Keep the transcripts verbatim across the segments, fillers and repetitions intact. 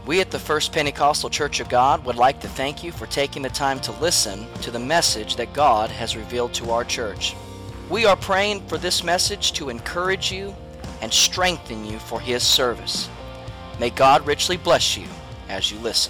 We at the First Pentecostal Church of God would like to thank you for taking the time to listen to the message that God has revealed to our church. We are praying for this message to encourage you and strengthen you for His service. May God richly bless you as you listen.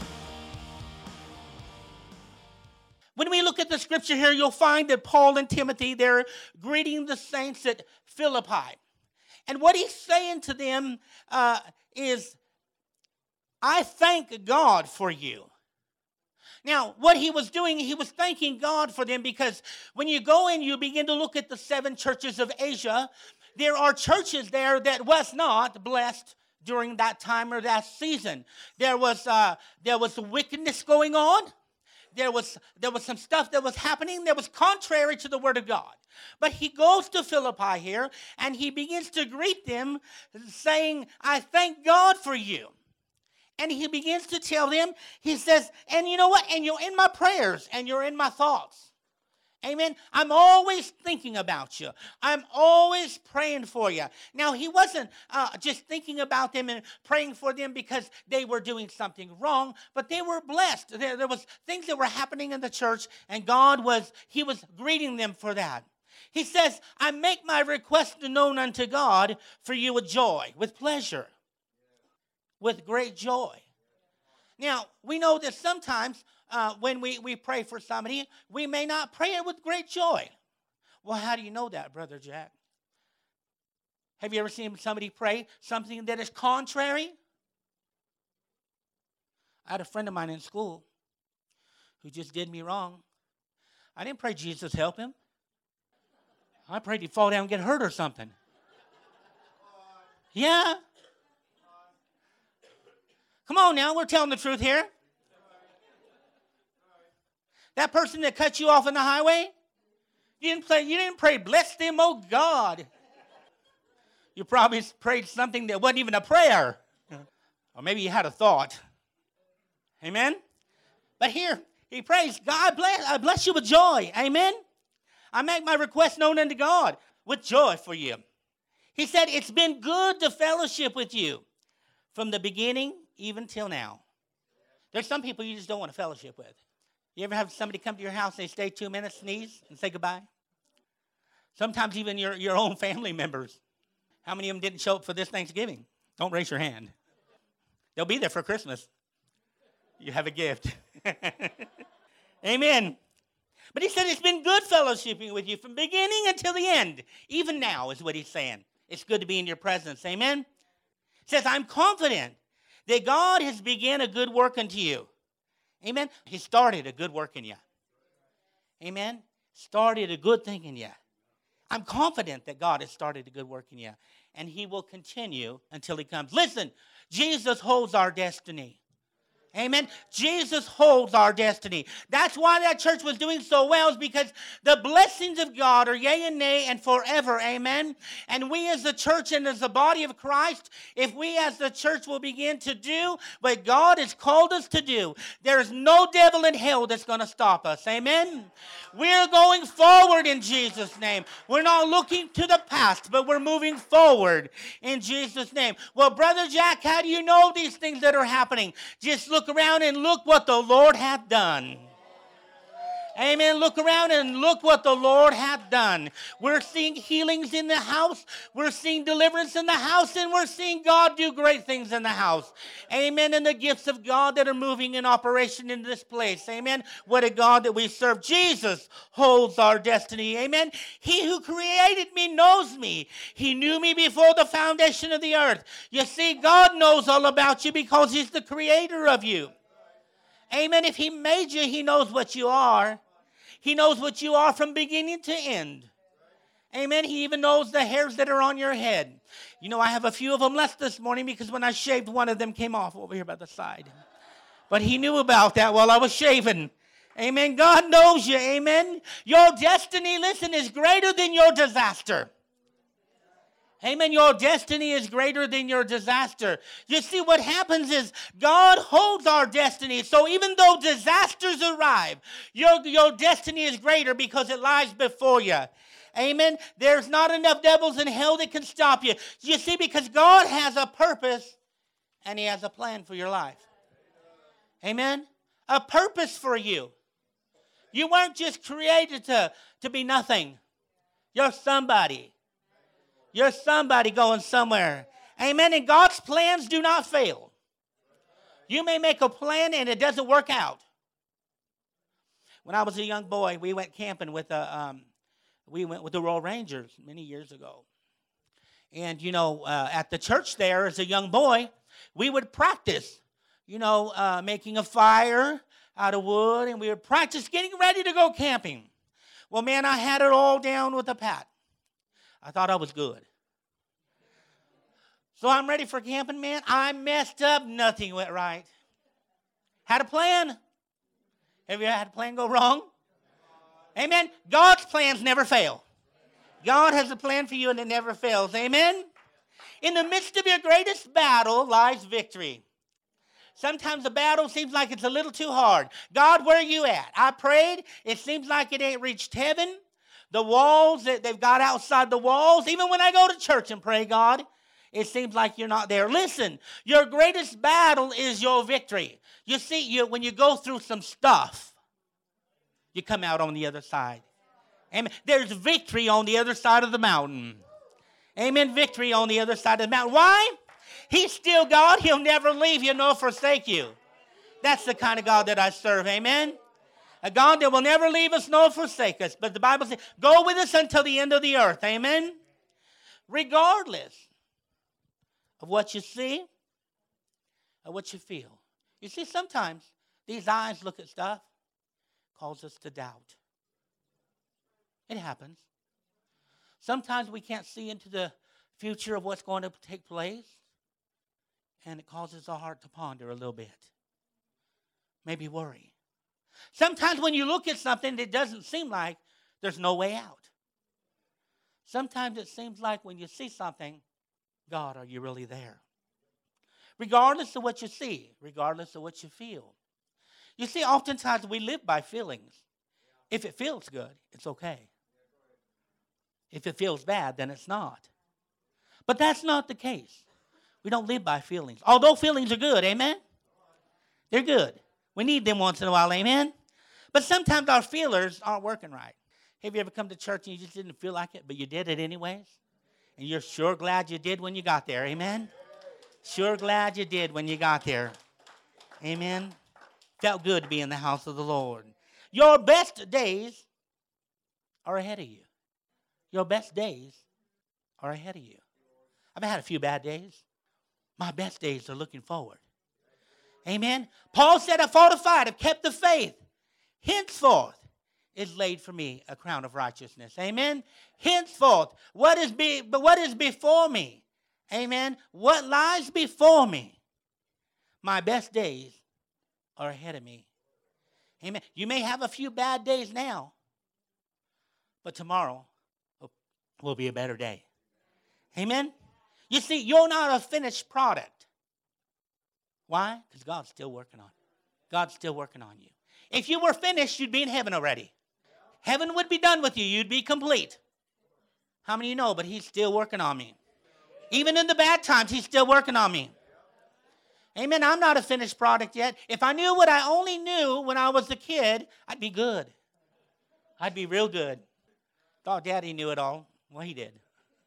When we look at the scripture here, you'll find that Paul and Timothy, they're greeting the saints at Philippi. And what he's saying to them uh, is, I thank God for you. Now, what he was doing, he was thanking God for them because when you go in, you begin to look at the seven churches of Asia. There are churches there that was not blessed during that time or that season. There was uh, there was wickedness going on. There was, there was some stuff that was happening that was contrary to the Word of God. But he goes to Philippi here, and he begins to greet them, saying, I thank God for you. And he begins to tell them, he says, and you know what? And you're in my prayers, and you're in my thoughts. Amen. I'm always thinking about you. I'm always praying for you. Now, he wasn't uh, just thinking about them and praying for them because they were doing something wrong, but they were blessed. There, there was things that were happening in the church, and God was, he was greeting them for that. He says, I make my request known unto God for you with joy, with pleasure, with great joy. Now, we know that sometimes Uh, when we, we pray for somebody, we may not pray it with great joy. Well, how do you know that, Brother Jack? Have you ever seen somebody pray something that is contrary? I had a friend of mine in school who just did me wrong. I didn't pray Jesus help him. I prayed he'd fall down and get hurt or something. Yeah. Come on now, we're telling the truth here. That person that cut you off on the highway, you didn't pray, you didn't pray, bless them, oh God. You probably prayed something that wasn't even a prayer. Or maybe you had a thought. Amen? But here, he prays, God bless, I bless you with joy. Amen? I make my request known unto God with joy for you. He said, it's been good to fellowship with you from the beginning even till now. There's some people you just don't want to fellowship with. You ever have somebody come to your house and they stay two minutes, sneeze, and say goodbye? Sometimes even your, your own family members. How many of them didn't show up for this Thanksgiving? Don't raise your hand. They'll be there for Christmas. You have a gift. Amen. But he said it's been good fellowshipping with you from beginning until the end. Even now is what he's saying. It's good to be in your presence. Amen. He says, I'm confident that God has begun a good work unto you. Amen. He started a good work in you. Amen. Started a good thing in you. I'm confident that God has started a good work in you. And He will continue until He comes. Listen, Jesus holds our destiny. Amen. Jesus holds our destiny. That's why that church was doing so well, is because the blessings of God are yea and nay and forever. Amen. And we as the church and as the body of Christ, if we as the church will begin to do what God has called us to do, there is no devil in hell that's going to stop us. Amen. We're going forward in Jesus' name. We're not looking to the past, but we're moving forward in Jesus' name. Well, Brother Jack, how do you know these things that are happening? Just look around and look what the Lord hath done. Amen. Look around and look what the Lord hath done. We're seeing healings in the house. We're seeing deliverance in the house. And we're seeing God do great things in the house. Amen. And the gifts of God that are moving in operation in this place. Amen. What a God that we serve. Jesus holds our destiny. Amen. He who created me knows me. He knew me before the foundation of the earth. You see, God knows all about you because He's the creator of you. Amen. If He made you, He knows what you are. He knows what you are from beginning to end. Amen. He even knows the hairs that are on your head. You know, I have a few of them left this morning because when I shaved, one of them came off over here by the side. But He knew about that while I was shaving. Amen. God knows you. Amen. Your destiny, listen, is greater than your disaster. Amen. Your destiny is greater than your disaster. You see, what happens is God holds our destiny. So even though disasters arrive, your, your destiny is greater because it lies before you. Amen. There's not enough devils in hell that can stop you. You see, because God has a purpose and He has a plan for your life. Amen? A purpose for you. You weren't just created to, to be nothing. You're somebody. You're somebody going somewhere. Amen? And God's plans do not fail. You may make a plan and it doesn't work out. When I was a young boy, we went camping with a, um, we went with the Royal Rangers many years ago. And, you know, uh, at the church there as a young boy, we would practice, you know, uh, making a fire out of wood, and we would practice getting ready to go camping. Well, man, I had it all down with a pat. I thought I was good. So I'm ready for camping, man. I messed up. Nothing went right. Had a plan. Have you had a plan go wrong? Amen. God's plans never fail. God has a plan for you and it never fails. Amen. In the midst of your greatest battle lies victory. Sometimes the battle seems like it's a little too hard. God, where are you at? I prayed. It seems like it ain't reached heaven. The walls that they've got outside the walls. Even when I go to church and pray, God, it seems like you're not there. Listen, your greatest battle is your victory. You see, you, when you go through some stuff, you come out on the other side. Amen. There's victory on the other side of the mountain. Amen. Victory on the other side of the mountain. Why? He's still God. He'll never leave you nor forsake you. That's the kind of God that I serve. Amen. A God that will never leave us nor forsake us. But the Bible says, go with us until the end of the earth. Amen. Regardless of what you see or what you feel. You see, sometimes these eyes look at stuff, cause us to doubt. It happens. Sometimes we can't see into the future of what's going to take place, and it causes our heart to ponder a little bit. Maybe worry. Sometimes when you look at something, it doesn't seem like there's no way out. Sometimes it seems like when you see something, God, are you really there? Regardless of what you see, regardless of what you feel. You see, oftentimes we live by feelings. If it feels good, it's okay. If it feels bad, then it's not. But that's not the case. We don't live by feelings. Although feelings are good, amen? They're good. We need them once in a while, amen? But sometimes our feelers aren't working right. Have you ever come to church and you just didn't feel like it, but you did it anyways? And you're sure glad you did when you got there, amen? Sure glad you did when you got there. Amen? Felt good to be in the house of the Lord. Your best days are ahead of you. Your best days are ahead of you. I've had a few bad days. My best days are looking forward. Amen? Paul said, I fought a fight, I've kept the faith. Henceforth is laid for me a crown of righteousness. Amen? Henceforth, what is, be, but what is before me? Amen? What lies before me? My best days are ahead of me. Amen? You may have a few bad days now, but tomorrow will be a better day. Amen? You see, you're not a finished product. Why? Because God's still working on you. God's still working on you. If you were finished, you'd be in heaven already. Heaven would be done with you. You'd be complete. How many of you know? But he's still working on me. Even in the bad times, he's still working on me. Amen. I'm not a finished product yet. If I knew what I only knew when I was a kid, I'd be good. I'd be real good. Thought Daddy knew it all. Well, he did.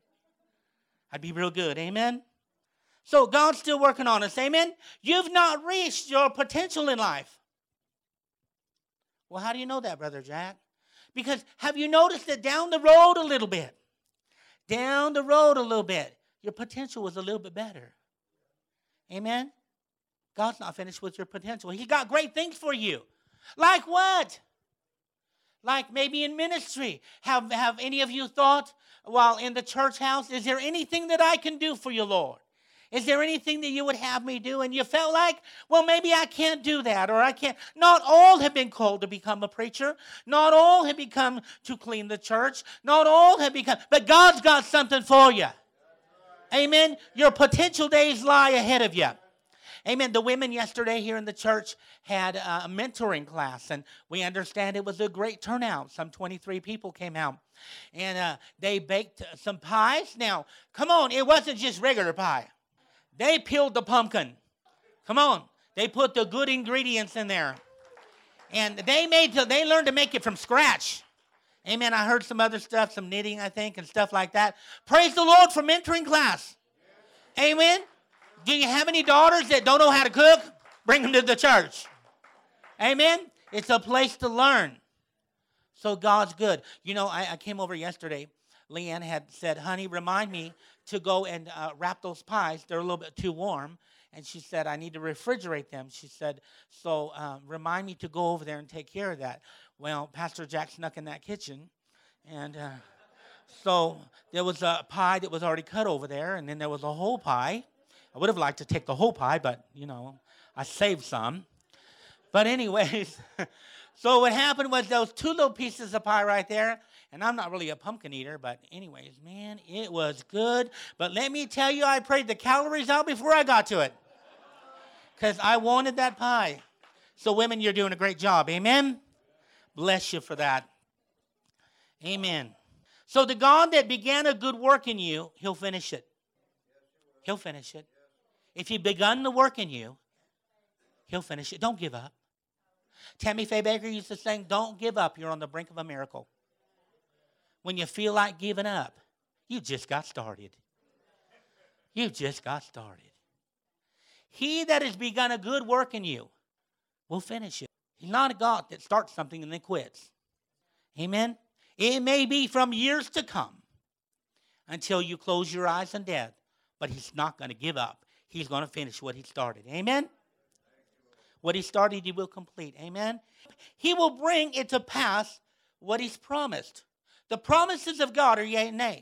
I'd be real good. Amen. So God's still working on us. Amen. You've not reached your potential in life. Well, how do you know that, Brother Jack? Because have you noticed that down the road a little bit, down the road a little bit, your potential was a little bit better. Amen. God's not finished with your potential. He's got great things for you. Like what? Like maybe in ministry. Have, have any of you thought, while in the church house, is there anything that I can do for you, Lord? Is there anything that you would have me do? And you felt like, well, maybe I can't do that, or I can't. Not all have been called to become a preacher. Not all have become to clean the church. Not all have become, but God's got something for you. Amen. Your potential days lie ahead of you. Amen. The women yesterday here in the church had a mentoring class, and we understand it was a great turnout. Some twenty-three people came out, and uh, they baked some pies. Now, come on, it wasn't just regular pie. They peeled the pumpkin. Come on. They put the good ingredients in there. And they made to, they learned to make it from scratch. Amen. I heard some other stuff, some knitting, I think, and stuff like that. Praise the Lord for mentoring class. Amen. Do you have any daughters that don't know how to cook? Bring them to the church. Amen. It's a place to learn. So God's good. You know, I, I came over yesterday. Leanne had said, honey, remind me to go and uh, wrap those pies. They're a little bit too warm. And she said, I need to refrigerate them. She said, so um, remind me to go over there and take care of that. Well, Pastor Jack snuck in that kitchen. And uh, so there was a pie that was already cut over there. And then there was a whole pie. I would have liked to take the whole pie, but, you know, I saved some. But anyways, so what happened was those two little pieces of pie right there. And I'm not really a pumpkin eater, but anyways, man, it was good. But let me tell you, I prayed the calories out before I got to it. Because I wanted that pie. So women, you're doing a great job. Amen? Bless you for that. Amen. So the God that began a good work in you, he'll finish it. He'll finish it. If he begun the work in you, he'll finish it. Don't give up. Tammy Faye Baker used to sing, don't give up. You're on the brink of a miracle. When you feel like giving up, you just got started. You just got started. He that has begun a good work in you will finish it. He's not a God that starts something and then quits. Amen? It may be from years to come until you close your eyes in death, but he's not going to give up. He's going to finish what he started. Amen? What he started, he will complete. Amen? He will bring it to pass what he's promised. The promises of God are yea and nay.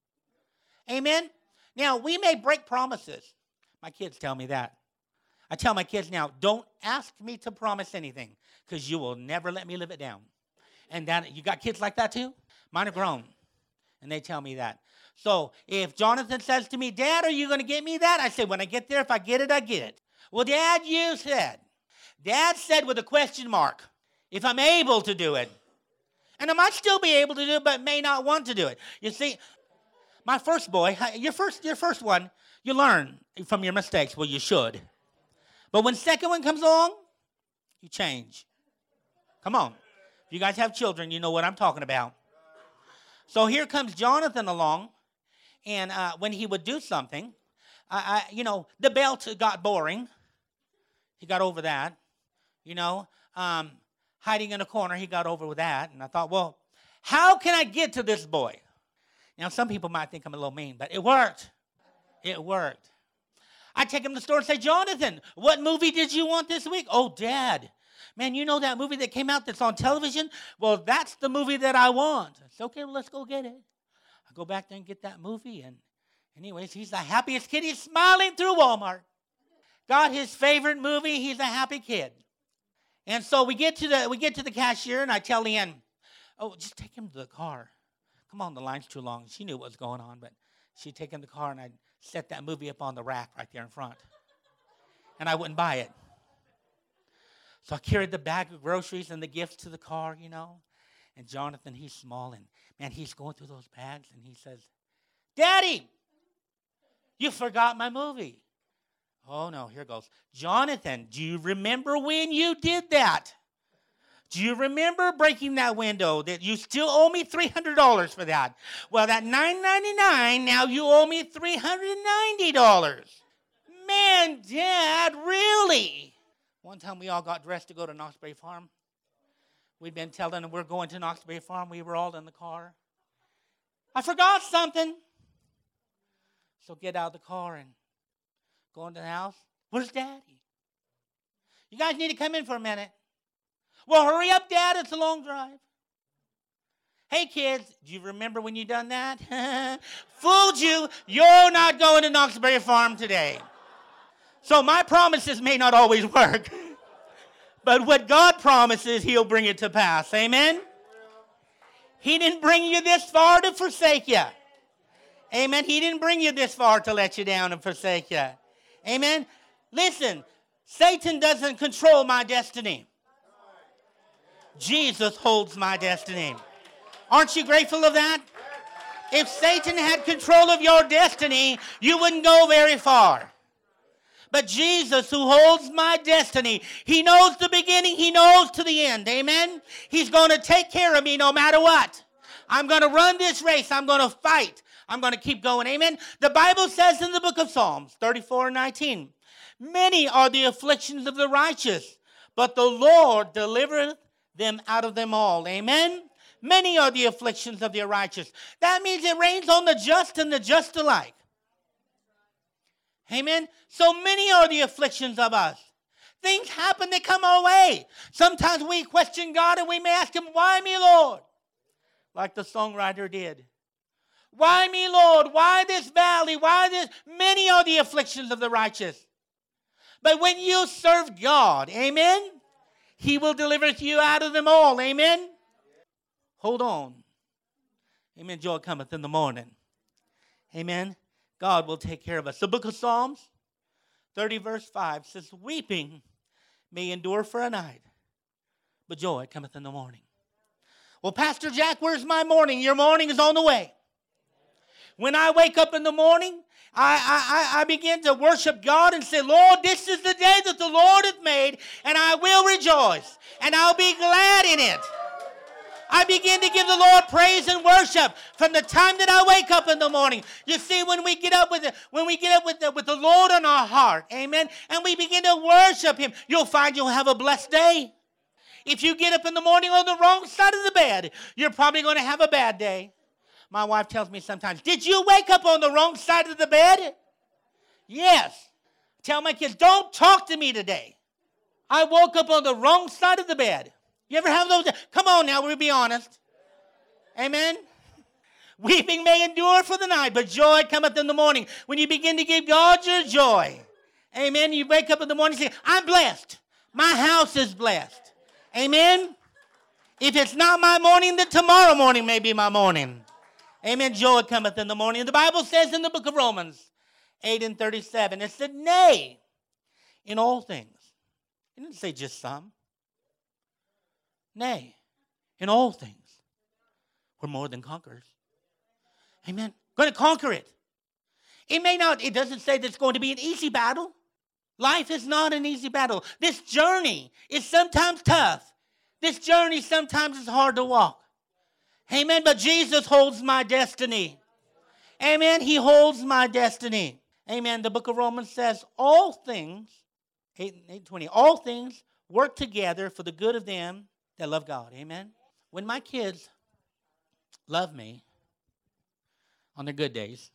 Amen? Now, we may break promises. My kids tell me that. I tell my kids now, don't ask me to promise anything because you will never let me live it down. And that, you got kids like that too? Mine are grown, and they tell me that. So if Jonathan says to me, Dad, are you going to get me that? I say, when I get there, if I get it, I get it. Well, Dad, you said. Dad said with a question mark, if I'm able to do it. And I might still be able to do it, but may not want to do it. You see, my first boy, your first, your first one, you learn from your mistakes. Well, you should. But when second one comes along, you change. Come on. If you guys have children, you know what I'm talking about. So here comes Jonathan along, and uh, when he would do something, I, I, you know, the belt got boring. He got over that. You know, um, hiding in a corner, he got over with that. And I thought, well, how can I get to this boy? Now, some people might think I'm a little mean, but it worked. It worked. I take him to the store and say, Jonathan, what movie did you want this week? Oh, Dad, man, you know that movie that came out that's on television? Well, that's the movie that I want. I said, okay, well, let's go get it. I go back there and get that movie. And anyways, he's the happiest kid. He's smiling through Walmart. Got his favorite movie. He's a happy kid. And so we get to the we get to the cashier, and I tell Leanne, oh, just take him to the car. Come on, the line's too long. She knew what was going on, but she'd take him to the car, and I'd set that movie up on the rack right there in front. And I wouldn't buy it. So I carried the bag of groceries and the gifts to the car, you know. And Jonathan, he's small, and, man, he's going through those bags, and he says, Daddy, you forgot my movie. Oh, no, here goes. Jonathan, do you remember when you did that? Do you remember breaking that window that you still owe me three hundred dollars for that? Well, that nine ninety-nine, now you owe me three hundred ninety dollars. Man, Dad, really? One time we all got dressed to go to Knox Berry Farm. We'd been telling them we're going to Knox Berry Farm. We were all in the car. I forgot something. So get out of the car and go into the house. Where's Daddy? You guys need to come in for a minute. Well, hurry up, Dad. It's a long drive. Hey, kids, do you remember when you done that? Fooled you. You're not going to Knox Berry Farm today. So my promises may not always work. But what God promises, he'll bring it to pass. Amen? He didn't bring you this far to forsake you. Amen? He didn't bring you this far to let you down and forsake you. Amen? Listen, Satan doesn't control my destiny. Jesus holds my destiny. Aren't you grateful of that? If Satan had control of your destiny, you wouldn't go very far. But Jesus, who holds my destiny, he knows the beginning, he knows to the end. Amen? He's going to take care of me no matter what. I'm going to run this race. I'm going to fight. I'm going to keep going. Amen? The Bible says in the book of Psalms, thirty-four and nineteen, many are the afflictions of the righteous, but the Lord delivereth them out of them all. Amen? Many are the afflictions of the righteous. That means it rains on the just and the just alike. Amen? So many are the afflictions of us. Things happen, they come our way. Sometimes we question God and we may ask him, why me, Lord? Like the songwriter did. Why me, Lord? Why this valley? Why this? Many are the afflictions of the righteous. But when you serve God, amen, he will deliver you out of them all. Amen? Hold on. Amen. Joy cometh in the morning. Amen. God will take care of us. The book of Psalms, thirty verse five says, weeping may endure for a night, but joy cometh in the morning. Well, Pastor Jack, where's my morning? Your morning is on the way. When I wake up in the morning, I, I, I begin to worship God and say, Lord, this is the day that the Lord hath made, and I will rejoice, and I'll be glad in it. I begin to give the Lord praise and worship from the time that I wake up in the morning. You see, when we get up with the, when we get up with the, with the Lord on our heart, amen, and we begin to worship him, you'll find you'll have a blessed day. If you get up in the morning on the wrong side of the bed, you're probably going to have a bad day. My wife tells me sometimes, did you wake up on the wrong side of the bed? Yes. Tell my kids, don't talk to me today. I woke up on the wrong side of the bed. You ever have those? Come on now, we'll be honest. Amen? Weeping may endure for the night, but joy cometh in the morning. When you begin to give God your joy, amen, you wake up in the morning and say, I'm blessed. My house is blessed. Amen? If it's not my morning, then tomorrow morning may be my morning. Amen. Joy cometh in the morning. The Bible says in the book of Romans eight and thirty-seven, it said, nay, in all things. It didn't say just some. Nay, in all things, we're more than conquerors. Amen. Going to conquer it. It may not, it doesn't say that it's going to be an easy battle. Life is not an easy battle. This journey is sometimes tough. This journey sometimes is hard to walk. Amen. But Jesus holds my destiny. Amen. He holds my destiny. Amen. The book of Romans says, all things, eight twenty, all things work together for the good of them that love God. Amen. When my kids love me on their good days,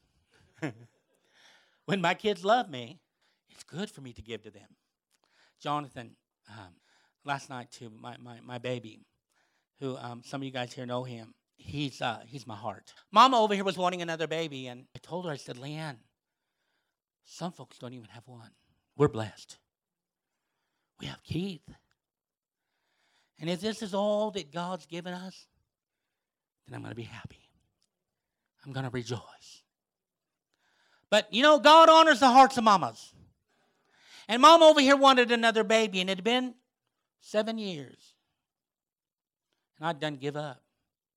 when my kids love me, it's good for me to give to them. Jonathan, um, last night too, my, my, my baby, who um, some of you guys here know him, he's uh, he's my heart. Mama over here was wanting another baby, and I told her, I said, Leanne, some folks don't even have one. We're blessed. We have Keith. And if this is all that God's given us, then I'm going to be happy. I'm going to rejoice. But, you know, God honors the hearts of mamas. And Mom over here wanted another baby, and it had been seven years. And I'd done give up.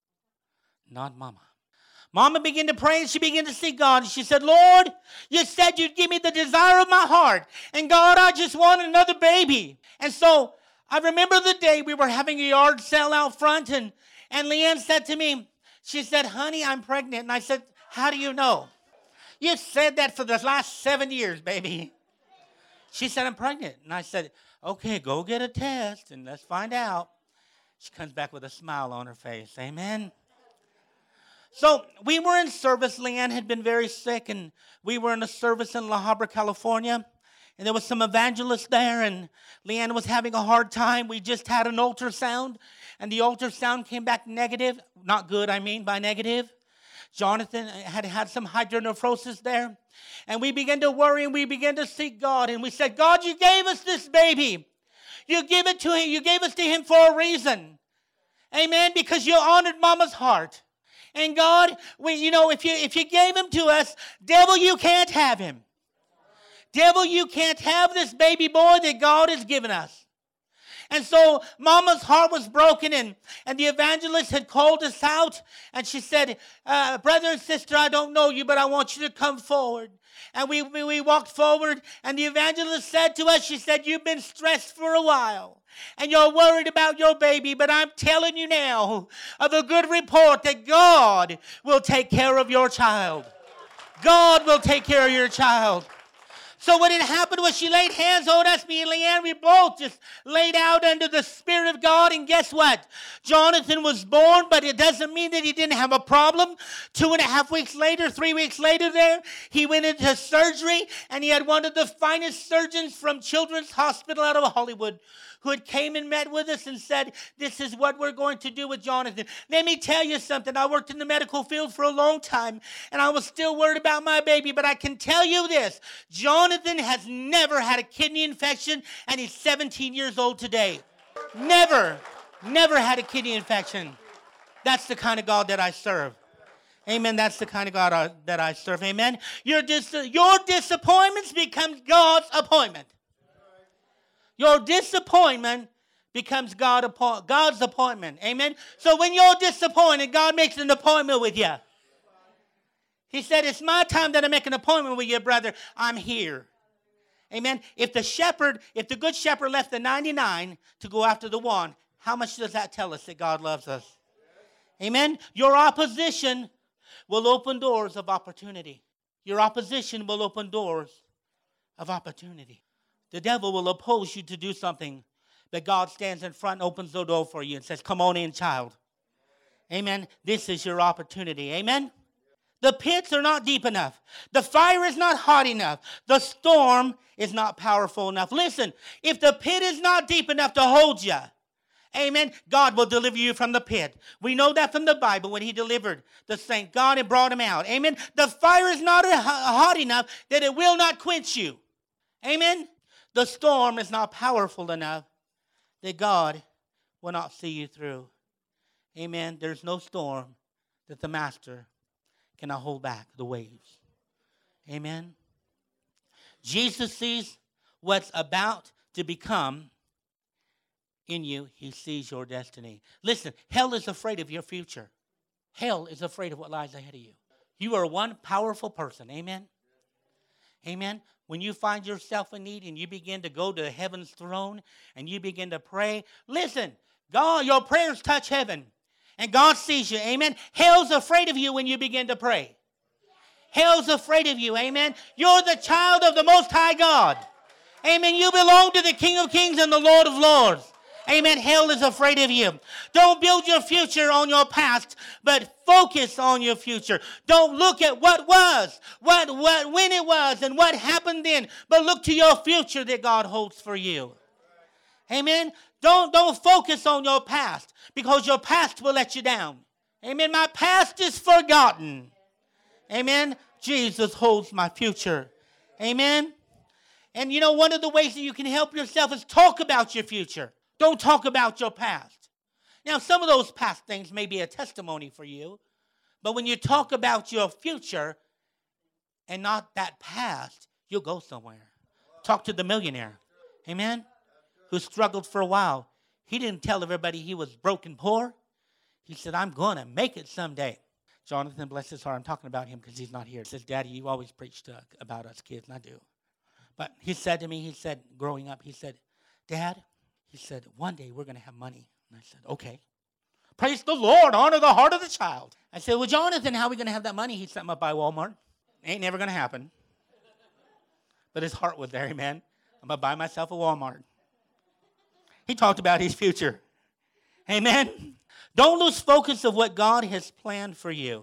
Not Mama. Mama began to pray, and she began to seek God. And she said, Lord, you said you'd give me the desire of my heart. And God, I just want another baby. And so I remember the day we were having a yard sale out front, and, and Leanne said to me, she said, honey, I'm pregnant. And I said, how do you know? You've said that for the last seven years, baby. She said, I'm pregnant. And I said, okay, go get a test, and let's find out. She comes back with a smile on her face. Amen. So we were in service. Leanne had been very sick, and we were in a service in La Habra, California. And there was some evangelists there, and Leanne was having a hard time. We just had an ultrasound, and the ultrasound came back negative. Not good, I mean, by negative. Jonathan had had some hydronephrosis there. And we began to worry, and we began to seek God. And we said, God, you gave us this baby. You gave it to him. You gave us to him for a reason. Amen, because you honored Mama's heart. And God, we, you know, if you, if you gave him to us, devil, you can't have him. Devil, you can't have this baby boy that God has given us. And so Mama's heart was broken, and, and the evangelist had called us out, and she said, uh, brother and sister, I don't know you, but I want you to come forward. And we, we, we walked forward, and the evangelist said to us, she said, you've been stressed for a while, and you're worried about your baby, but I'm telling you now of a good report that God will take care of your child. God will take care of your child. So what had happened was she laid hands on us, me and Leanne, we both just laid out under the Spirit of God, and guess what? Jonathan was born, but it doesn't mean that he didn't have a problem. Two and a half weeks later, three weeks later there, he went into surgery, and he had one of the finest surgeons from Children's Hospital out of Hollywood who had came and met with us and said, this is what we're going to do with Jonathan. Let me tell you something. I worked in the medical field for a long time, and I was still worried about my baby, but I can tell you this. Jonathan has never had a kidney infection, and he's seventeen years old today. Never, never had a kidney infection. That's the kind of God that I serve. Amen. That's the kind of God I, that I serve. Amen. Your, dis- your disappointments becomes God's appointment. Your disappointment becomes God appo- God's appointment. Amen. So when you're disappointed, God makes an appointment with you. He said, it's my time that I make an appointment with you, brother. I'm here. Amen. If the shepherd, if the good shepherd left the ninety-nine to go after the one, how much does that tell us that God loves us? Amen. Your opposition will open doors of opportunity. Your opposition will open doors of opportunity. The devil will oppose you to do something, but God stands in front and opens the door for you and says, come on in, child. Amen. This is your opportunity. Amen. The pits are not deep enough. The fire is not hot enough. The storm is not powerful enough. Listen, if the pit is not deep enough to hold you, amen, God will deliver you from the pit. We know that from the Bible when he delivered the saint. God had brought him out. Amen. The fire is not hot enough that it will not quench you. Amen. The storm is not powerful enough that God will not see you through. Amen. There's no storm that the master cannot hold back the waves. Amen. Jesus sees what's about to become in you. He sees your destiny. Listen, hell is afraid of your future. Hell is afraid of what lies ahead of you. You are one powerful person. Amen. Amen. When you find yourself in need and you begin to go to heaven's throne and you begin to pray, listen, God, your prayers touch heaven and God sees you. Amen. Hell's afraid of you when you begin to pray. Hell's afraid of you. Amen. You're the child of the Most High God. Amen. You belong to the King of Kings and the Lord of Lords. Amen. Hell is afraid of you. Don't build your future on your past, but focus on your future. Don't look at what was, what, what, when it was, and what happened then, but look to your future that God holds for you. Amen. Don't, don't focus on your past, because your past will let you down. Amen. My past is forgotten. Amen. Jesus holds my future. Amen. And you know, one of the ways that you can help yourself is talk about your future. Don't talk about your past. Now, some of those past things may be a testimony for you, but when you talk about your future and not that past, you'll go somewhere. Talk to the millionaire, amen, who struggled for a while. He didn't tell everybody he was broke and poor. He said, I'm going to make it someday. Jonathan, bless his heart, I'm talking about him because he's not here. He says, Daddy, you always preached uh, about us kids, and I do. But he said to me, he said, growing up, he said, Dad, he said, one day we're going to have money. And I said, okay. Praise the Lord, honor the heart of the child. I said, well, Jonathan, how are we going to have that money? He sent me up by Walmart. Ain't never going to happen. But his heart was there, amen. I'm going to buy myself a Walmart. He talked about his future. Amen. Don't lose focus of what God has planned for you.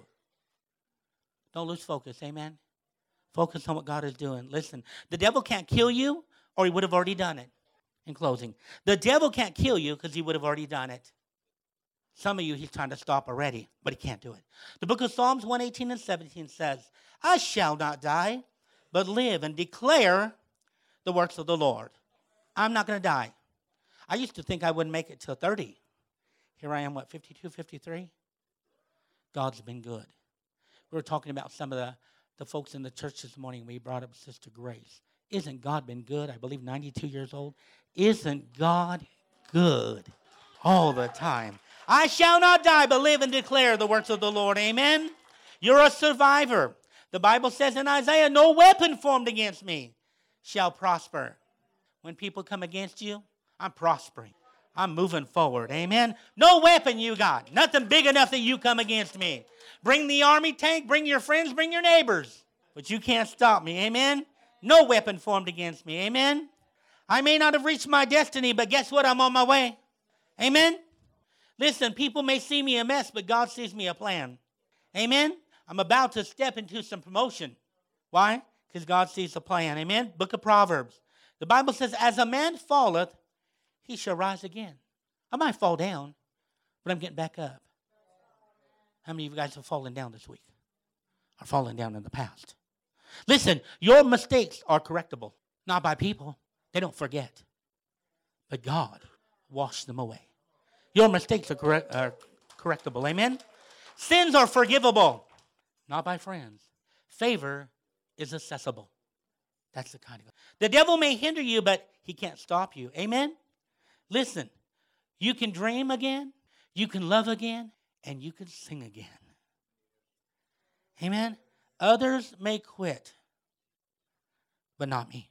Don't lose focus, amen. Focus on what God is doing. Listen, the devil can't kill you, or he would have already done it. In closing, the devil can't kill you because he would have already done it. Some of you, he's trying to stop already, but he can't do it. The book of Psalms one eighteen and seventeen says, I shall not die, but live and declare the works of the Lord. I'm not going to die. I used to think I wouldn't make it till thirty. Here I am, what, fifty-two, fifty-three? God's been good. We were talking about some of the, the folks in the church this morning. We brought up Sister Grace. Isn't God been good? I believe ninety-two years old. Isn't God good all the time. I shall not die, but live and declare the works of the Lord. Amen. You're a survivor. The Bible says in Isaiah, no weapon formed against me shall prosper. When people come against you, I'm prospering. I'm moving forward. Amen. No weapon you got. Nothing big enough that you come against me. Bring the army tank, bring your friends, bring your neighbors. But you can't stop me. Amen. No weapon formed against me. Amen. I may not have reached my destiny, but guess what? I'm on my way. Amen. Listen, people may see me a mess, but God sees me a plan. Amen. I'm about to step into some promotion. Why? Because God sees a plan. Amen. Book of Proverbs. The Bible says, as a man falleth, he shall rise again. I might fall down, but I'm getting back up. How many of you guys have fallen down this week? Or fallen down in the past? Listen, your mistakes are correctable. Not by people. They don't forget. But God washed them away. Your mistakes are, correct, are correctable. Amen? Sins are forgivable. Not by friends. Favor is accessible. That's the kind of... The devil may hinder you, but he can't stop you. Amen? Listen, you can dream again, you can love again, and you can sing again. Amen? Others may quit, but not me.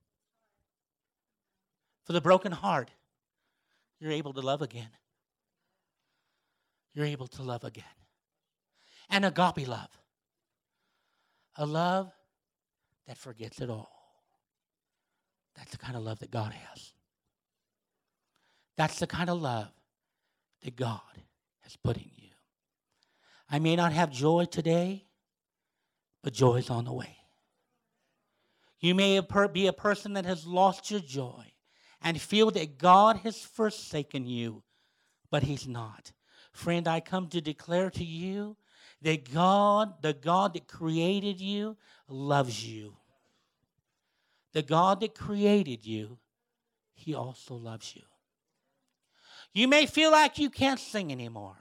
For the broken heart, you're able to love again. You're able to love again. And agape love. A love that forgets it all. That's the kind of love that God has. That's the kind of love that God has put in you. I may not have joy today, but joy is on the way. You may be a person that has lost your joy and feel that God has forsaken you, but he's not. Friend, I come to declare to you that God, the God that created you, loves you. The God that created you, he also loves you. You may feel like you can't sing anymore,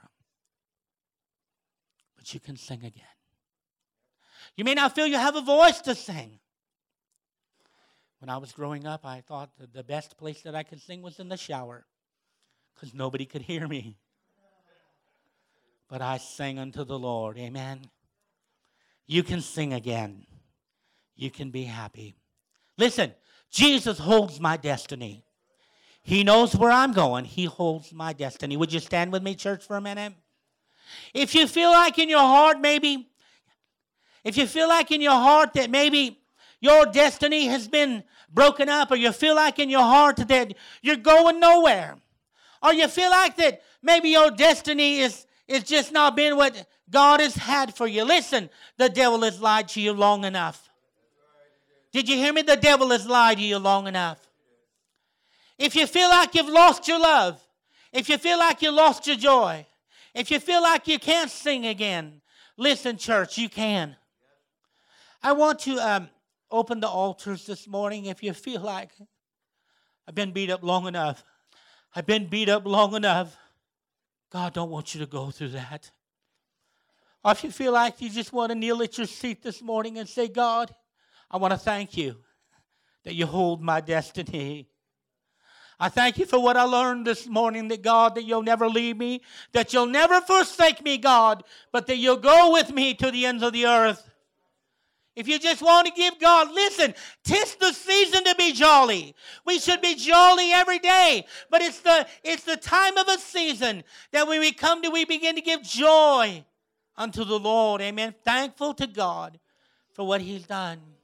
but you can sing again. You may not feel you have a voice to sing. When I was growing up, I thought that the best place that I could sing was in the shower because nobody could hear me. But I sang unto the Lord. Amen. You can sing again. You can be happy. Listen, Jesus holds my destiny. He knows where I'm going. He holds my destiny. Would you stand with me, church, for a minute? If you feel like in your heart maybe, if you feel like in your heart that maybe your destiny has been broken up, or you feel like in your heart that you're going nowhere, or you feel like that maybe your destiny is, is just not been what God has had for you. Listen, the devil has lied to you long enough. Did you hear me? The devil has lied to you long enough. If you feel like you've lost your love, if you feel like you lost your joy, if you feel like you can't sing again, listen, church, you can. I want to um, open the altars this morning. If you feel like I've been beat up long enough, I've been beat up long enough, God don't want you to go through that. Or if you feel like you just want to kneel at your seat this morning and say, God, I want to thank you that you hold my destiny. I thank you for what I learned this morning, that God, that you'll never leave me, that you'll never forsake me, God, but that you'll go with me to the ends of the earth. If you just want to give God, listen, 'tis the season to be jolly. We should be jolly every day, but it's the, it's the time of a season that when we come to, we begin to give joy unto the Lord. Amen. Thankful to God for what he's done.